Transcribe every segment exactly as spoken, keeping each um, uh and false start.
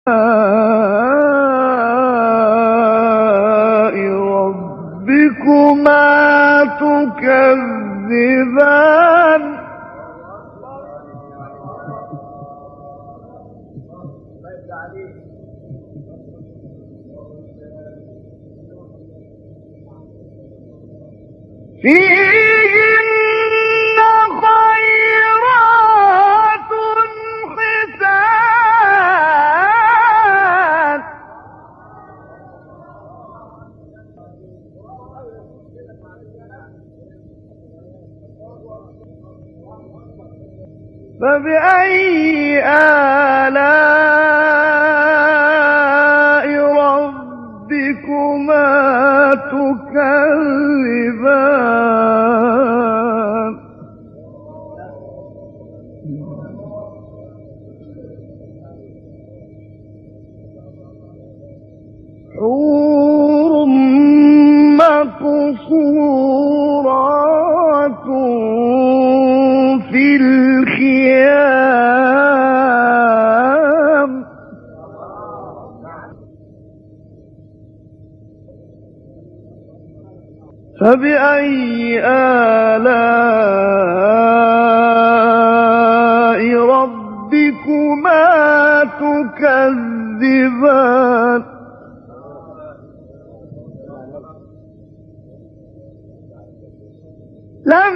ربكما تكذبان فيهن خيرات حسان فبأي آلاء ربكما تكذبان حور مقصورات في الخيام فبأي آلاء ربكما تكذبان لم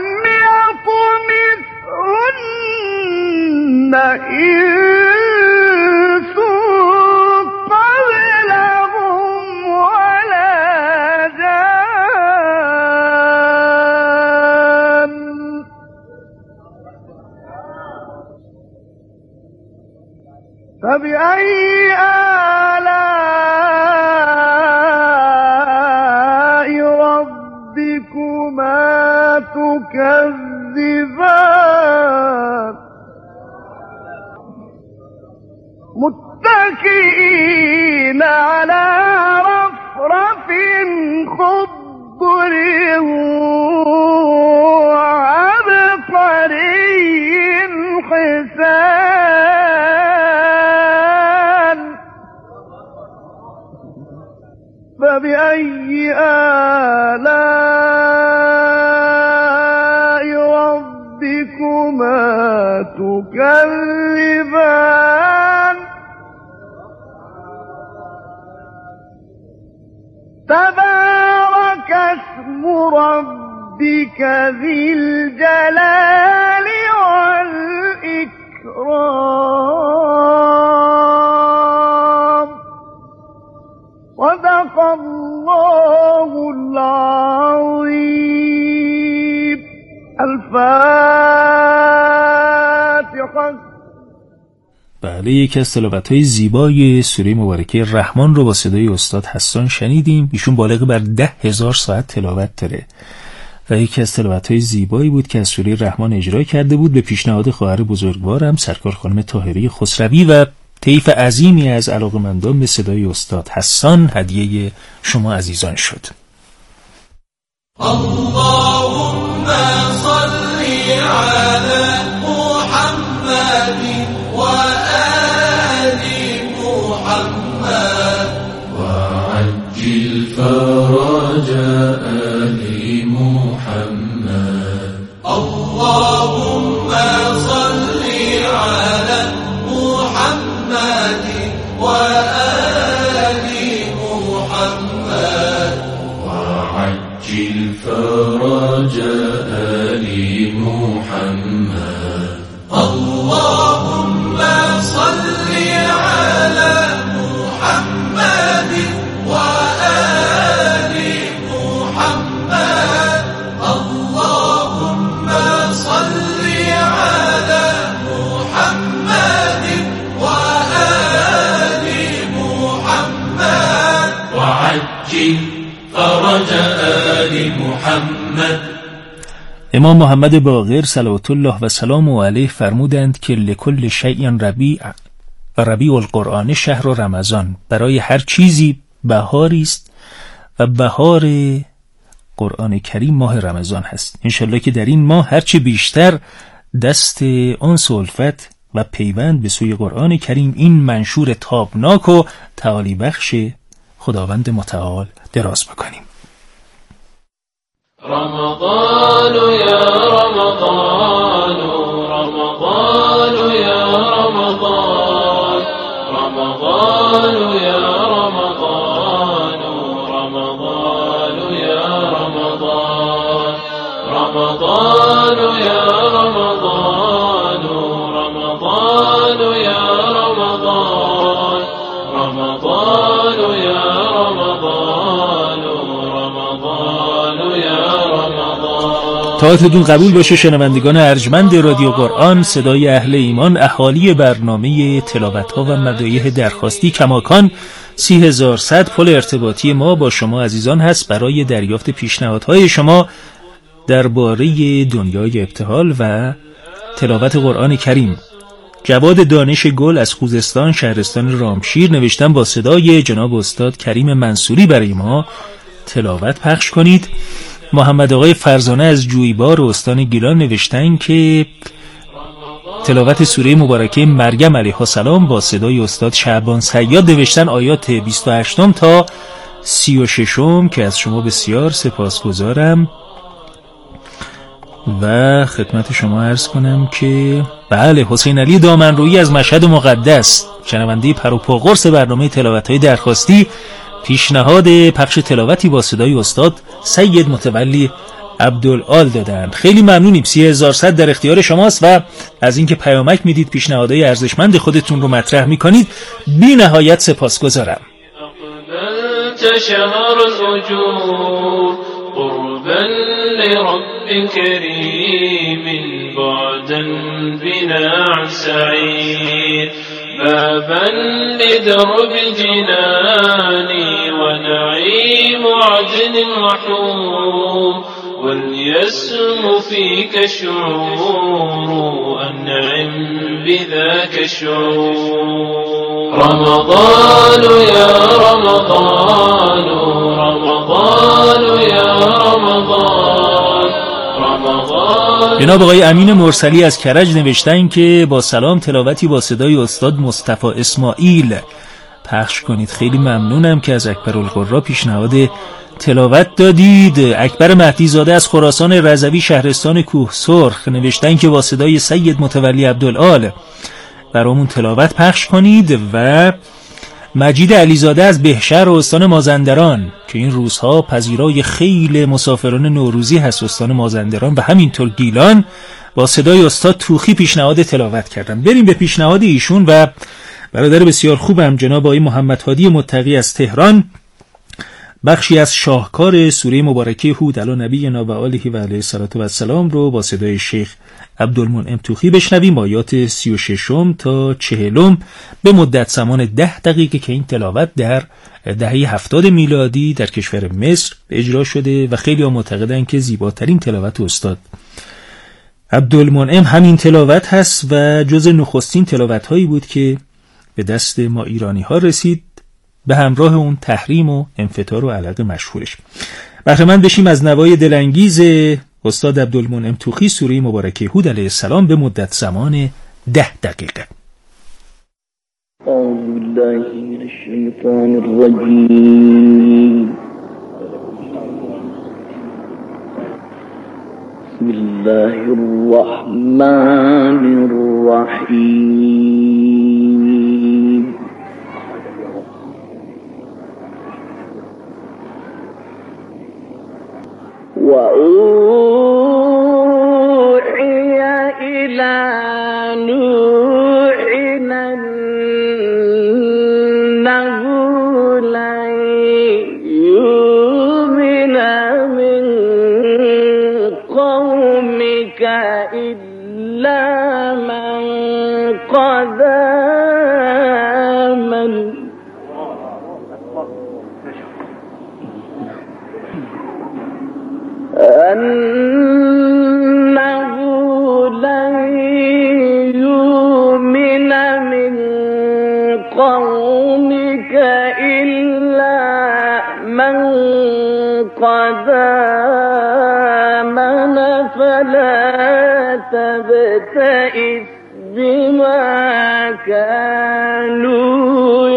يطمثهن إنس قبلهم ولا جان فبأي آلاء ربكما تكذبان متكئين على رفرف خضر وعبقري حسان فبأي آلاء ربكما تكذبان تبارك اسم ربك ذي الجلال والإكرام صدق الله العظيم. الفاتحة. بله، یکی از تلاوت‌های زیبای سوره مبارکه رحمان رو با صدای استاد حسان شنیدیم. ایشون بالغ بر ده هزار ساعت تلاوت داره و یکی از تلاوت‌های زیبایی بود که از سوره رحمان اجرا کرده بود به پیشنهاد خواهر بزرگوارم سرکار خانم طاهره خسروی و طیف عظیمی از علاقه‌مندان به صدای استاد حسان هدیه شما عزیزان شد. اللهم صل علی محمد و آل محمد و عجل فرج آل محمد. اللهم صل علی محمد و آل محمد و عجل فرج آل محمد. اللهم صل على محمد وآل محمد. اللهم صل على محمد وآل محمد وعجل فرج آل محمد. امام محمد باقر صلوات الله و سلام علیه فرمودند که لکل شیء ربیع و ربیع القرآن شهر رمضان، برای هر چیزی بهاری است و بهار قرآن کریم ماه رمضان هست. انشالله که در این ماه هرچی بیشتر دست انس و الفت و پیوند به سوی قرآن کریم این منشور تابناک و تعالی بخش خداوند متعال دراز بکنیم. رمضان یا رمضان رمضان یا رمضان رمضان یا رمضان رمضان یا رمضان رمضان یا رمضان رمضان یا رمضان رمضان یا رمضان رمضان یا رمضان. طاعتتون قبول باشه شنوندگان ارجمند رادیو قرآن، صدای اهل ایمان، اهالی برنامه تلاوت‌ها و مدایح درخواستی کماکان سی هزار و صد پل ارتباطی ما با شما عزیزان هست برای دریافت پیشنهادهای شما درباره دنیای ابتهال و تلاوت قرآن کریم. جواد دانش گل از خوزستان شهرستان رامشیر نوشتن با صدای جناب استاد کریم منصوری برای ما تلاوت پخش کنید. محمد آقای فرزانه از جویبار استان گیلان نوشتن که تلاوت سوره مبارکه مریم علیها السلام با صدای استاد شعبان صیاد. نوشتن آیات بیست و هشت تا سی و شش که از شما بسیار سپاسگزارم و خدمت شما عرض کنم که بله، حسین علی دامنرویی از مشهد مقدس شنونده پر و پا قرص برنامه تلاوت‌های درخواستی پیشنهاد پخش تلاوتی با صدای استاد سید متولی عبدالآل دادن. خیلی ممنونیم. سی هزار و صد در اختیار شماست و از اینکه پیامک میدید پیشنهادهای ارزشمند خودتون رو مطرح میکنید بی نهایت سپاسگزارم. لرب كريم بعدا بنا سعيد بابا لدرب الجنان ونعيم عدن وحور وليسم فيك الشعور أنعم بذاك الشعور. رمضان يا رمضان رمضان يا رمضان رمضان. جناب آقای امین مرسلی از کرج نوشتن که با سلام تلاوتی با صدای استاد مصطفی اسماعیل پخش کنید. خیلی ممنونم که از اکبرالقرا پیشنهاد تلاوت دادید. اکبر مهدی زاده از خراسان رضوی شهرستان کوه سرخ نوشتن که با صدای سید متولی عبدالآل برامون تلاوت پخش کنید. و مجید علیزاده از بهشهر استان مازندران که این روزها پذیرای خیلی مسافران نوروزی هست استان مازندران و همینطور گیلان با صدای استاد توخی پیشنهاد تلاوت کردن. بریم به پیشنهاد ایشون و برادر بسیار خوبم جناب آقای محمد هادی متقی از تهران بخشی از شاهکار سوره مبارکه هود علی نبینا و آله و علیه السلام رو با صدای شیخ عبدالمنعم توخی بشنویم. آیات سی و شش تا چهل به مدت زمان ده دقیقه که این تلاوت در دهه هفتاد میلادی در کشور مصر اجرا شده و خیلی ها معتقدن که زیباترین تلاوت استاد عبدالمنعم همین تلاوت هست و جز نخستین تلاوت هایی بود که به دست ما ایرانی ها رسید به همراه اون تحریم و انفطار و علق مشهورش. بهره مند بشیم از نوای دلانگیز استاد عبدالمنعم توخی سوره مبارکه هود علیه السلام به مدت زمان ده دقیقه. اعوذ بالله من الشیطان الرجیم. بسم الله الرحمن الرحیم. وأوحي إلى نوح أنه لن يؤمن من قومك إلا من قد آمن أنه لن يؤمن من قومك إلا من قد آمن فلا تبتئس بما كانوا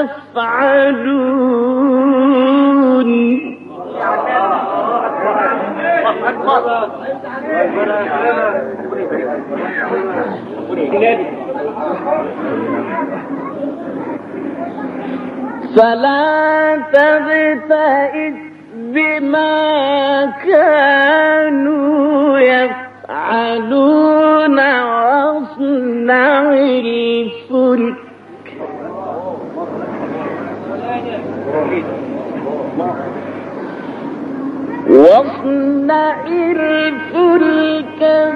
يفعلون. فلا تبتئس بما كانوا يفعلون واصنع الفلك واصنع الفلك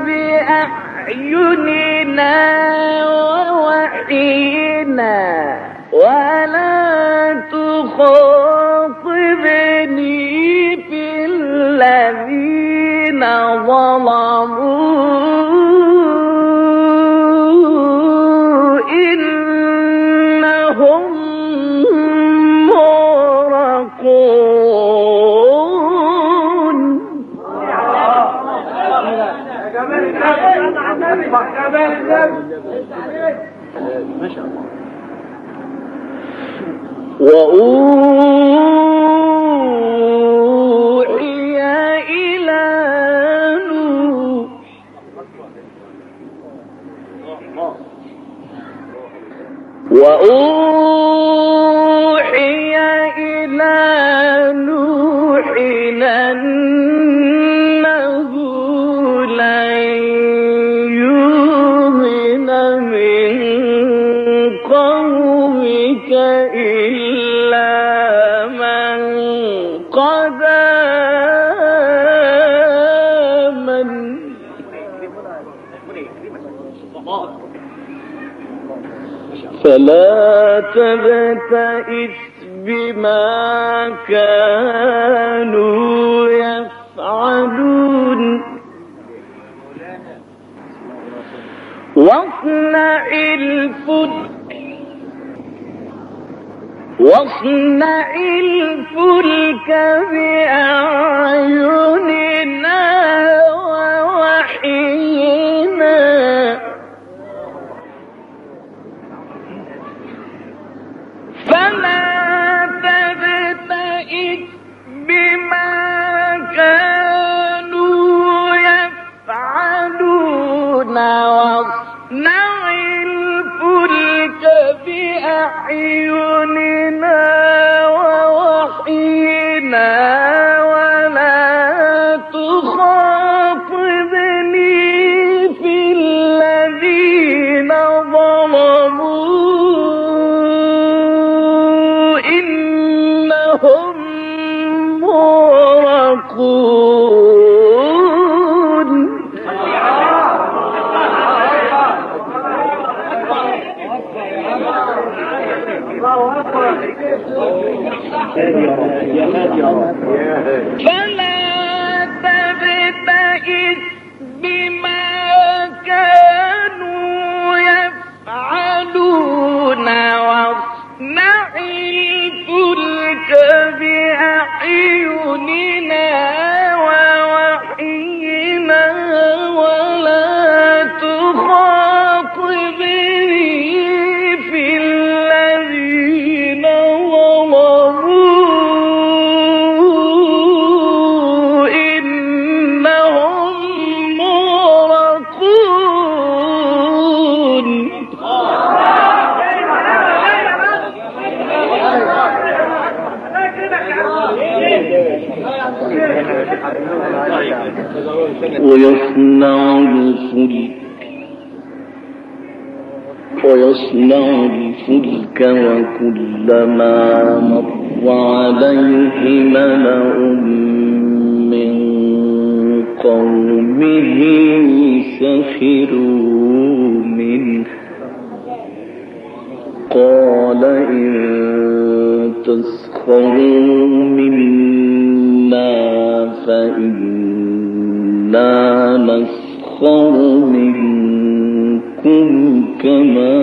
بأعيننا ووحينا ولا تخاطبني في الذين ظلموا إنهم مغرقون. وأوحي إلى نوح وأوحي إلى نوح أنه لن يؤمن من قومك إلا من قد آمن فلا تبتئس بما كانوا يفعلون واصنع الفلك واصنع الفلك بأعيننا ووحينا فلا تبتئس بما كانوا يفعلون واصنع الفلك بأعيننا ووحينا ولا تخاطبني في الذين ظلموا إنهم مغرقون. فلا تبتئس بما كانوا يفعلون واصنع الفلك بأعيننا ووحينا ولا تخاطبني في الذين ظلموا إنهم مغرقون. ويصنع الفلك ويصنع الفلك وكلما مر عليه ملأ من قومه سخروا منه قال إن تسخروا منا فإنا نسخر منكم كما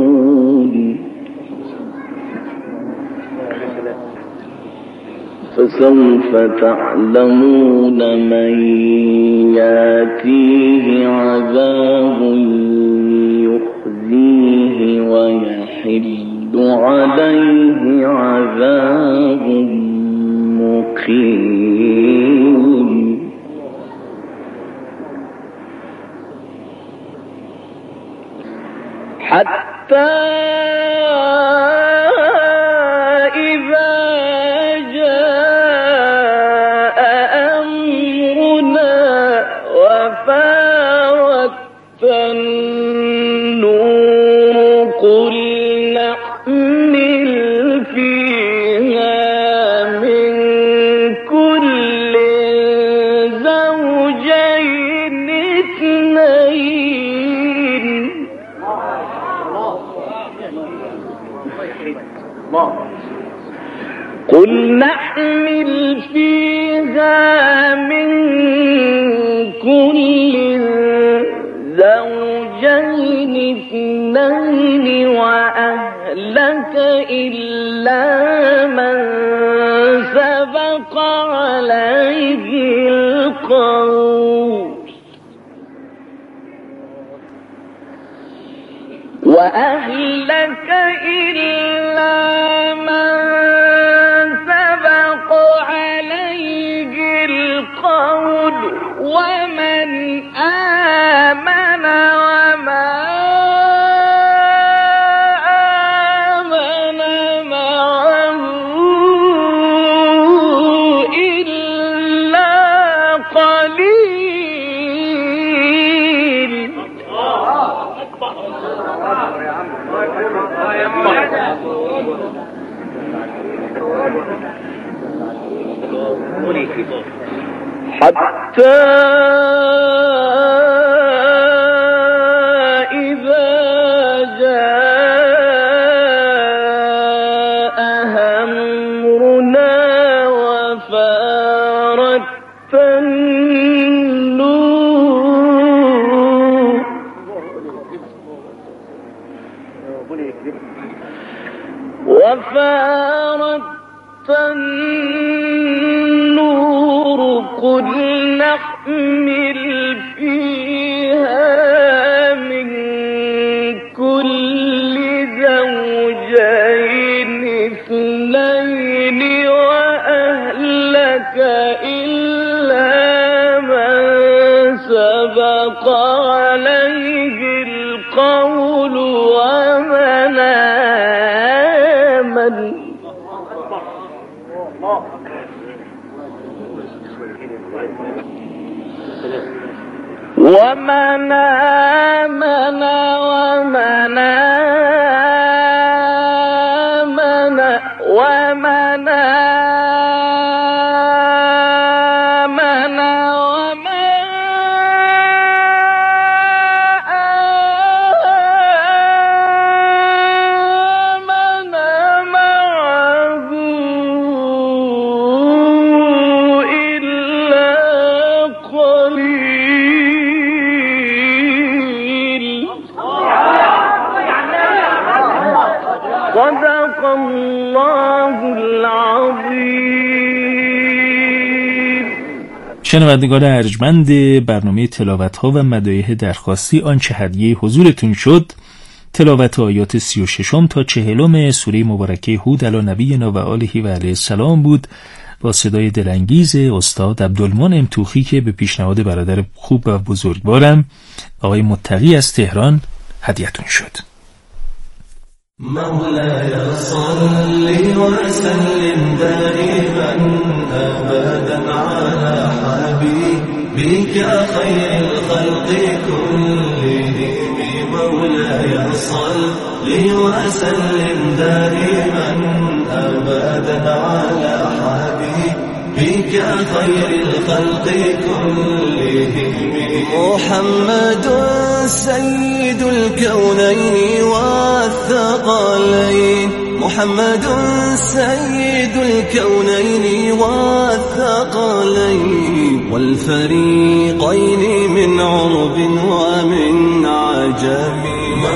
تسخرون فسوف تعلمون من ياتيه عذاب يخزيه ويحل عليه عذاب مقيم. حتى إذا جاء أمرنا وفارت النور قل نحمل فيها من كل زوجين اثنين قل نحمل فيها من كل زوجين اثنين وأهلك إلا من سبق عليه القول وأهلك إلا من سبق عليه القول ومن آمن وما آمن معه إلا قليل. حتى إذا جاء أمرنا وفارت النور وفارت النور قل نحمل فيها من كل زوجين اثنين وأهلك إلا من سبق عليه القول ومن آمن ومن آمن ومن آمن ومن آمن وما آمن معه إلا قليل. صدق الله العظيم. شنوندگان ارجمند برنامه تلاوت ها و مدایح درخواستی، آنچه هدیه حضورتون شد تلاوت آیات سی و ششم تا چهلم سوره مبارکه هود علی نبینا و آله و علیه السلام بود با صدای دلانگیز استاد عبدالمنعم توخی که به پیشنهاد برادر خوب و بزرگوارم آقای متقی از تهران هدیه‌تون شد. مولاي صل وسلم دائما أبدا على حبيبك خير الخلق كلهم. مولاي صل وسلم دائما أبدا على حبيبك خير الخلق كلهم. محمد سيد الكونين والثقلين. محمد سيد الكونين والثقلين والفريقين من عرب ومن عجم.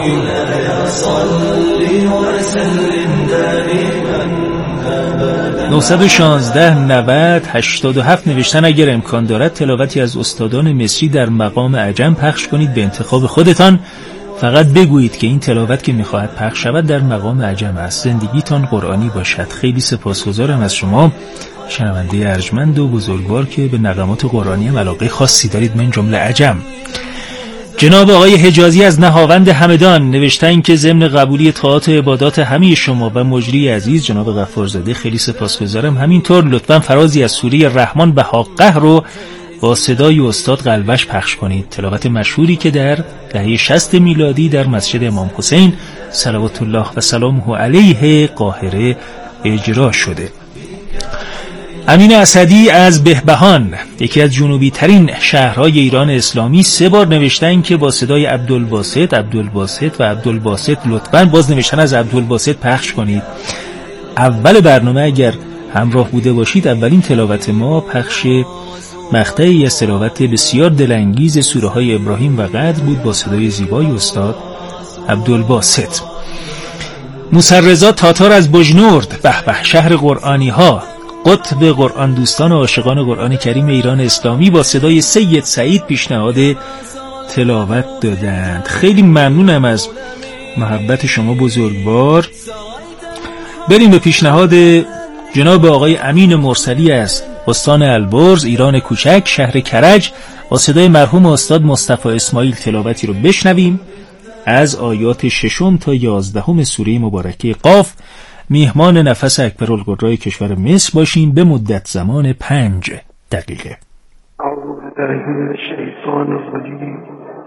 مولاي صل وسلم دائما أبدا نه یک شش نود هشتاد و هفت نوشتن اگر امکان دارد تلاوتی از استادان مصری در مقام عجم پخش کنید به انتخاب خودتان. فقط بگویید که این تلاوت که میخواهد پخش شود در مقام عجم است. زندگیتان قرآنی باشد. خیلی سپاسگزارم از شما شنونده ارجمند و بزرگوار که به نغمات قرآنی هم علاقه خاصی دارید، من جمله عجم. جناب آقای حجازی از نهاوند همدان نوشتن که ضمن قبولی طاعات و عبادات همه شما و مجری عزیز جناب غفارزاده خیلی سپاسگزارم. همینطور لطفاً فرازی از سوره رحمان به حقه رو با صدای استاد قلبش پخش کنید. تلاوت مشهوری که در دهه شصت میلادی در مسجد امام حسین صلوات الله و سلامه علیه قاهره اجرا شده. امین اسدی از بهبهان، یکی از جنوبی ترین شهرهای ایران اسلامی، سه بار نوشتن که با صدای عبدالباسط عبدالباسط و عبدالباسط لطفاً باز نوشتن از عبدالباسط پخش کنید. اول برنامه اگر همراه بوده باشید اولین تلاوت ما پخش مقطعی از تلاوت بسیار دلانگیز سوره های ابراهیم و قدر بود با صدای زیبای استاد عبدالباسط. موسیرضا تاتار از بجنورد، به به شهر قرآنی ها، قطب قرآن دوستان و عاشقان قرآن کریم ایران اسلامی، با صدای سید سعید پیشنهاد تلاوت دادند. خیلی ممنونم از محبت شما بزرگوار. بریم به پیشنهاد جناب آقای امین مرسلی از استان البرز ایران کوچک شهر کرج، با صدای مرحوم استاد مصطفی اسماعیل تلاوتی رو بشنویم از آیات ششم تا یازدهم سوره مبارکه قاف. میهمان نفس اکبرالقرای کشور مصر باشین به مدت زمان پنج دقیقه. اعوذ بالله من الشیطان الرجیم.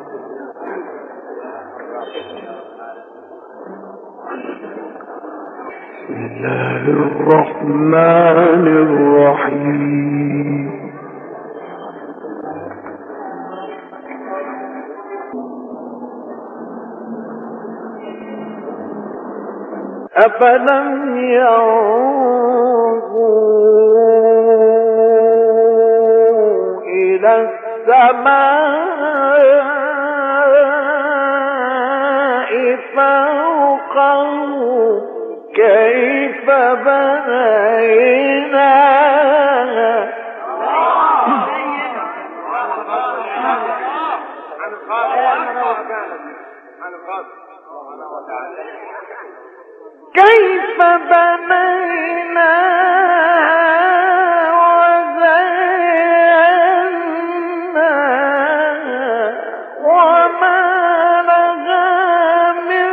بسم الله الرحمن الرحیم. أفلم ينظروا إلى السماء فوقهم كيف بنيناها كيف بنينا وزينا وما لها من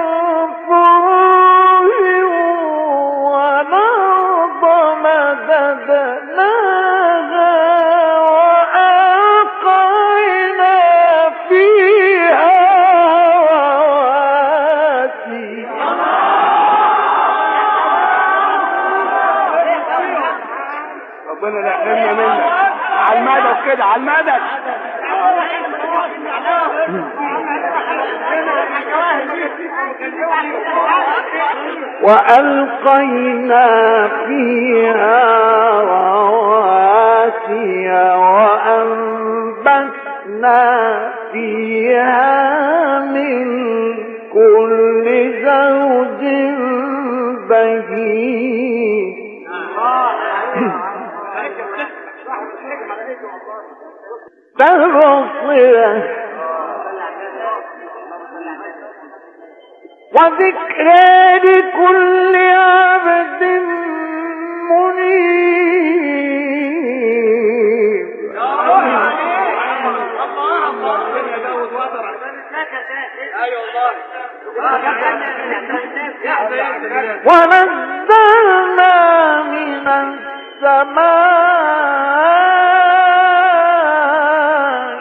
فروج والأرض مددناها وألقينا فيها رواسي. ربنا لا يحرمنا منك. على المدد كده، على المدد. وألقينا فيها رواسي وأنبتنا فيها من كل زوج بهيج. تبصرة وذكرى لكل عبد منيب. ونزلنا من السماء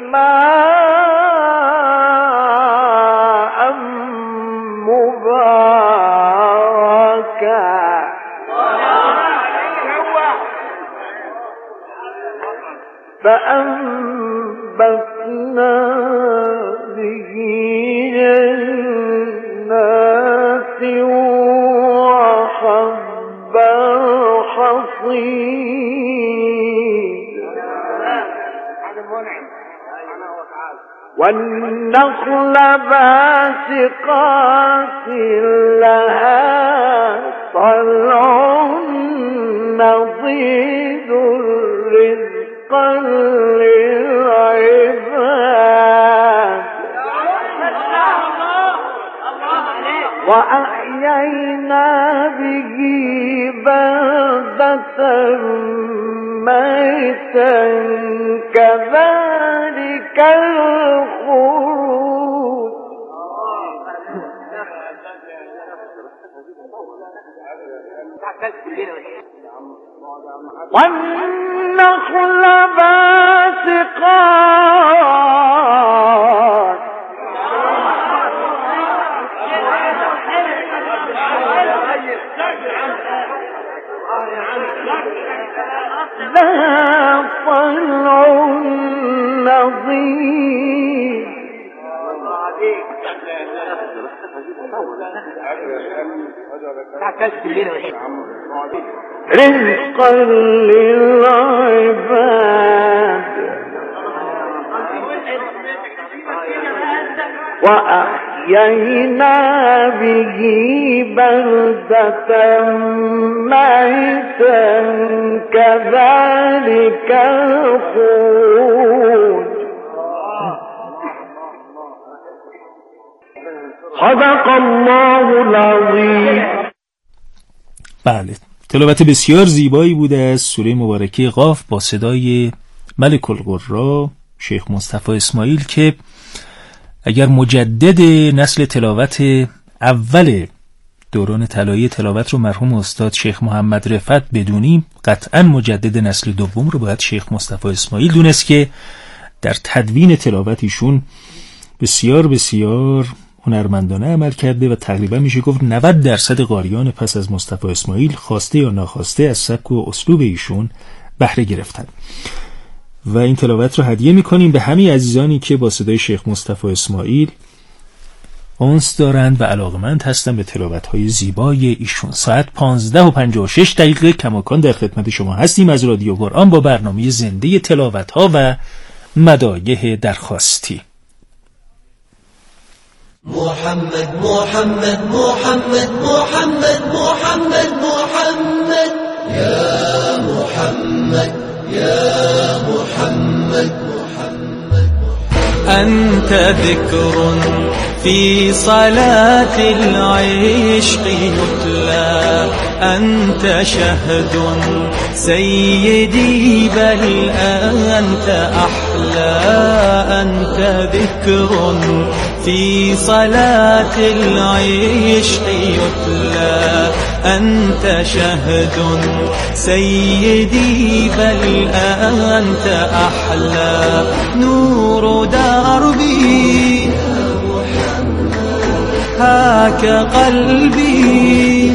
ماء مباركا فأنبتنا به جنات وحب الحصيد والنخل باسقات لها طلع وأحيينا به بلدة ميتا كذلك الخروج والنخل باسقات لها طلع نضيد رزقا للعباد وأحيينا به بلدة ميتا كذلك الخروج صدق الله العظیم. بله، تلاوت بسیار زیبایی بوده از سوره مبارکه قاف با صدای ملک القرا شیخ مصطفی اسماعیل که اگر مجدد نسل تلاوت اول دوران طلایی تلاوت رو مرحوم استاد شیخ محمد رفعت بدونیم، قطعا مجدد نسل دوم رو باید شیخ مصطفی اسماعیل دونست که در تدوین تلاوت ایشون بسیار بسیار هنرمندانه عمل کرده و تقریبا میشه گفت نود درصد قاریان پس از مصطفی اسماعیل خواسته یا ناخواسته از سبک و اسلوب ایشون بهره گرفتن و این تلاوت رو هدیه میکنیم به همه عزیزانی که با صدای شیخ مصطفی اسماعیل انس دارند و علاقمند هستند به تلاوت‌های زیبای ایشون. ساعت پانزده و پنجاه و شش دقیقه کماکان در خدمت شما هستیم از رادیو قرآن با برنامه زنده تلاوت‌ها و مدایح درخواستی. محمد محمد محمد محمد محمد محمد يا محمد يا محمد محمد أنت ذكر في صلاة العشق يتلى أنت شهد سيدي بل أنت أحلى أنت ذكر في صلاة العشق يتلى أنت شهد سيدي بل أنت أحلى نور دربي هاك قلبي.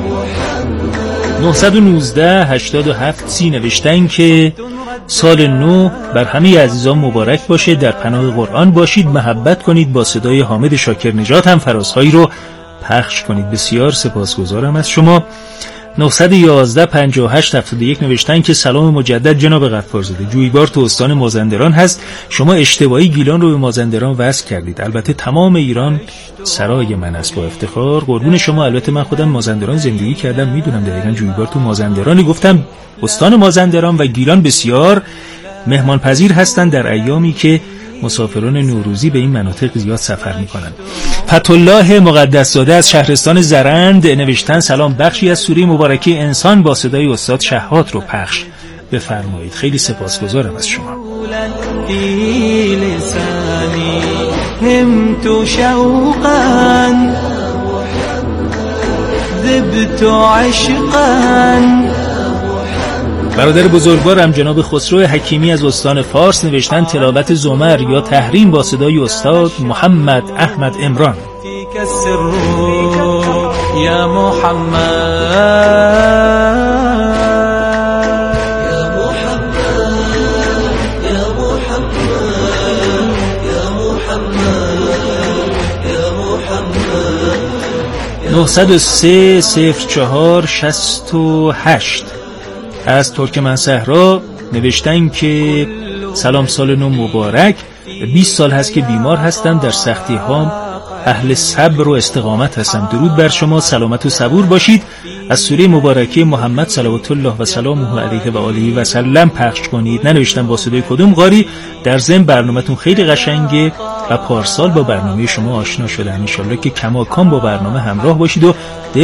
نه یک نه هشتاد و هفت سی نوشتن که سال نو بر همه عزیزان مبارک باشه، در پناه قرآن باشید، محبت کنید، با صدای حامد شاکر نژاد هم فرازهایی رو پخش کنید. بسیار سپاسگزارم از شما. نه یک یک پنجاه و هشت هفتاد و یک نوشتن که سلام مجدد جناب غفارزاده، جویبار تو استان مازندران هست، شما اشتباهی گیلان رو به مازندران وصل کردید، البته تمام ایران سرای من است با افتخار. قربون شما، البته من خودم مازندران زندگی کردم، میدونم دقیقاً جویبار تو مازندرانی. گفتم استان مازندران و گیلان بسیار مهمان پذیر هستند در ایامی که مسافران نوروزی به این مناطق زیاد سفر میکنن. فتحالله مقدس زاده از شهرستان زرند نوشتن سلام، بخشی از سوره مبارکه انسان با صدای استاد شهاد رو پخش بفرمایید. خیلی سپاسگزارم از شما. همت شوقا ذبت عشقا. برادر بزرگوارم جناب خسرو حکیمی از استان فارس نوشتن تلاوت زمر یا تحریم با صدای استاد محمد احمد عمران. فیک السر یا محمد یا محمد یا محمد یا محمد یا محمد. نه صفر سه صفر چهار شصت و هشت از ترکمن صحرا نوشتن که سلام، سال نو مبارک، بیست سال هست که بیمار هستم، در سختی ها اهل صبر و استقامت هستم، درود بر شما، سلامت و صبور باشید. از سوره مبارکه محمد صلوات الله و سلامه علیه و آله و سلم پخش کنید. ننوشتم با صدای کدوم قاری، در ضمن برنامه‌تون خیلی قشنگه و پارسال با برنامه شما آشنا شدم، ان شاءالله که کماکان با برنامه همراه باشید و